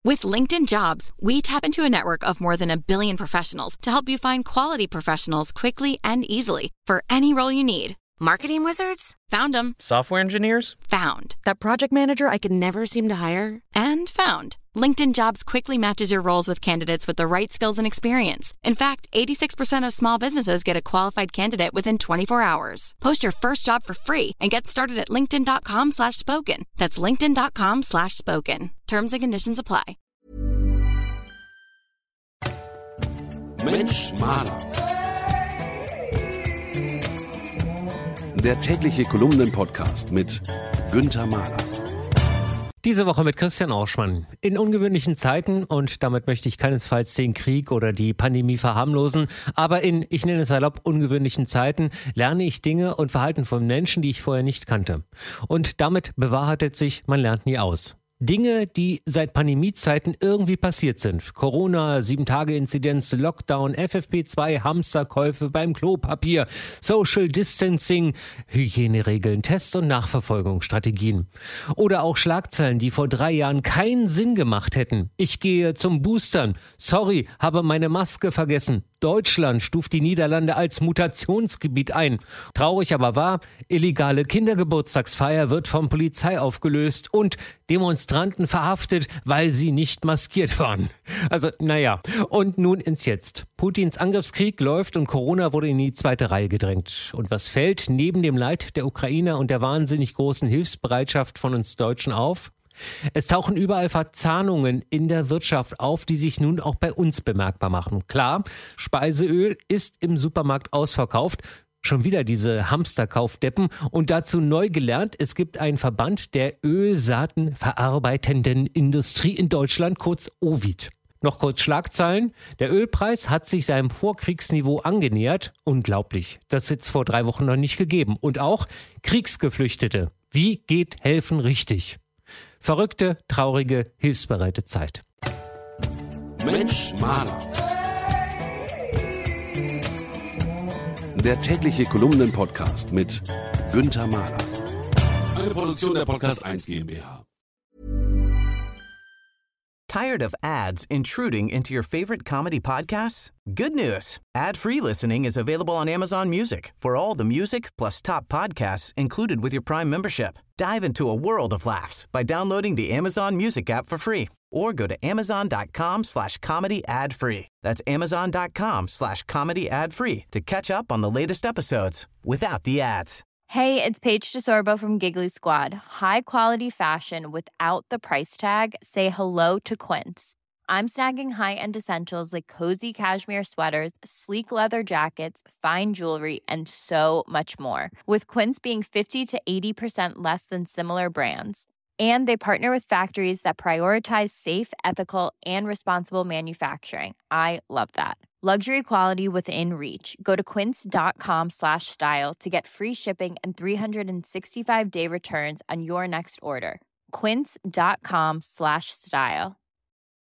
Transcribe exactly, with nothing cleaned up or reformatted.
With LinkedIn Jobs, we tap into a network of more than a billion professionals to help you find quality professionals quickly and easily for any role you need. Marketing wizards? Found them. Software engineers? Found. That project manager I could never seem to hire? And found. LinkedIn Jobs quickly matches your roles with candidates with the right skills and experience. In fact, eighty-six percent of small businesses get a qualified candidate within twenty-four hours. Post your first job for free and get started at linkedin.com slash spoken. That's linkedin.com slash spoken. Terms and conditions apply. Mensch Maler. Der tägliche Kolumnen-Podcast mit Günther Mahler. Diese Woche mit Christian Orschmann. In ungewöhnlichen Zeiten, und damit möchte ich keinesfalls den Krieg oder die Pandemie verharmlosen, aber in, ich nenne es salopp, ungewöhnlichen Zeiten lerne ich Dinge und Verhalten von Menschen, die ich vorher nicht kannte. Und damit bewahrheitet sich, man lernt nie aus. Dinge, die seit Pandemiezeiten irgendwie passiert sind. Corona, sieben-Tage-Inzidenz, Lockdown, F F P zwei, Hamsterkäufe beim Klopapier, Social Distancing, Hygieneregeln, Tests und Nachverfolgungsstrategien. Oder auch Schlagzeilen, die vor drei Jahren keinen Sinn gemacht hätten. Ich gehe zum Boostern. Sorry, habe meine Maske vergessen. Deutschland stuft die Niederlande als Mutationsgebiet ein. Traurig aber wahr, illegale Kindergeburtstagsfeier wird von Polizei aufgelöst und Demonstranten verhaftet, weil sie nicht maskiert waren. Also, naja. Und nun ins Jetzt. Putins Angriffskrieg läuft und Corona wurde in die zweite Reihe gedrängt. Und was fällt neben dem Leid der Ukrainer und der wahnsinnig großen Hilfsbereitschaft von uns Deutschen auf? Es tauchen überall Verzahnungen in der Wirtschaft auf, die sich nun auch bei uns bemerkbar machen. Klar, Speiseöl ist im Supermarkt ausverkauft. Schon wieder diese Hamsterkaufdeppen und dazu neu gelernt, es gibt einen Verband der Ölsaatenverarbeitenden Industrie in Deutschland, kurz Ovid. Noch kurz Schlagzeilen. Der Ölpreis hat sich seinem Vorkriegsniveau angenähert. Unglaublich. Das ist vor drei Wochen noch nicht gegeben. Und auch Kriegsgeflüchtete. Wie geht Helfen richtig? Verrückte, traurige, hilfsbereite Zeit. Mensch Maler. Der tägliche Kolumnen-Podcast mit Günther Mahler. Eine Produktion der Podcast eins GmbH. Tired of ads intruding into your favorite comedy podcasts? Good news. Ad-free listening is available on Amazon Music for all the music plus top podcasts included with your Prime membership. Dive into a world of laughs by downloading the Amazon Music app for free or go to amazon.com slash comedy ad free. That's amazon.com slash comedy ad free to catch up on the latest episodes without the ads. Hey, it's Paige DeSorbo from Giggly Squad. High quality fashion without the price tag. Say hello to Quince. I'm snagging high-end essentials like cozy cashmere sweaters, sleek leather jackets, fine jewelry, and so much more. With Quince being fifty to eighty percent less than similar brands. And they partner with factories that prioritize safe, ethical, and responsible manufacturing. I love that. Luxury quality within reach. Go to quince.com slash style to get free shipping and three sixty-five day returns on your next order. Quince.com slash style.